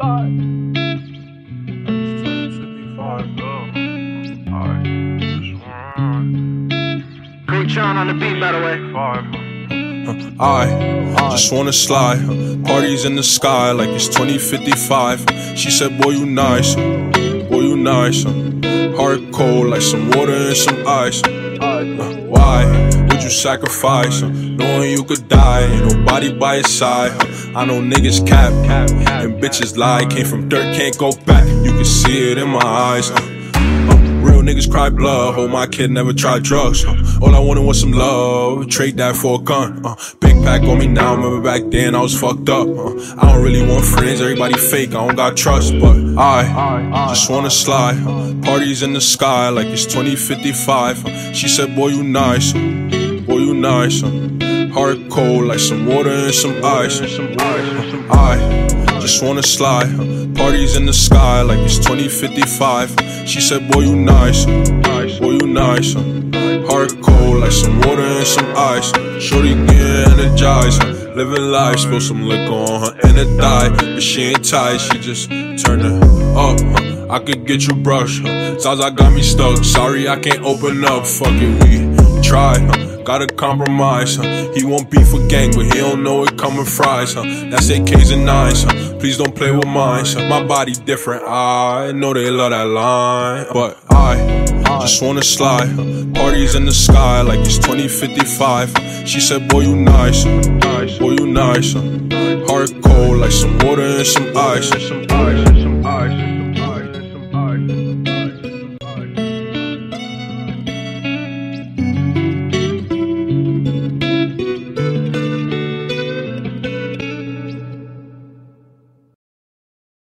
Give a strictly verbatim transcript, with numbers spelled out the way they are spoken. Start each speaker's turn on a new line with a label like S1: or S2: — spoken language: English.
S1: Tron on the beat, by the way.
S2: I just wanna slide, parties in the sky like it's twenty fifty-five. She said, boy, you nice, boy, you nice. Heart cold like some water and some ice. Why would you sacrifice, knowing you could die? Ain't nobody by your side. I know niggas cap, and bitches lie. Came from dirt, can't go back. You can see it in my eyes. Real niggas cry blood, hope my kid never tried drugs. All I wanted was some love, trade that for a gun. uh, Big pack on me now, remember back then I was fucked up. uh, I don't really want friends, everybody fake, I don't got trust. But I just wanna slide, parties in the sky like it's twenty fifty-five. She said, boy, you nice, boy, you nice. Heart cold like some water and some ice. I just wanna slide, parties in the sky like it's twenty fifty-five. She said, boy, you nice, boy, you nice. Heart cold like some water and some ice. Shorty get energized, living life. Spill some liquor on her and it died, but she ain't tight, she just turned it up. I could get you brushed, Zaza got me stuck. Sorry I can't open up, fuck it, we try. Gotta compromise, huh? He won't beef with gang, but he don't know it coming fries, huh? That's A Ks and nines, huh? Please don't play with mine, huh? My body different, I know they love that line. But I just wanna slide, huh? Parties in the sky like it's twenty fifty-five. She said, boy, you nice, boy, you nice. huh? Heart cold like some water and some ice.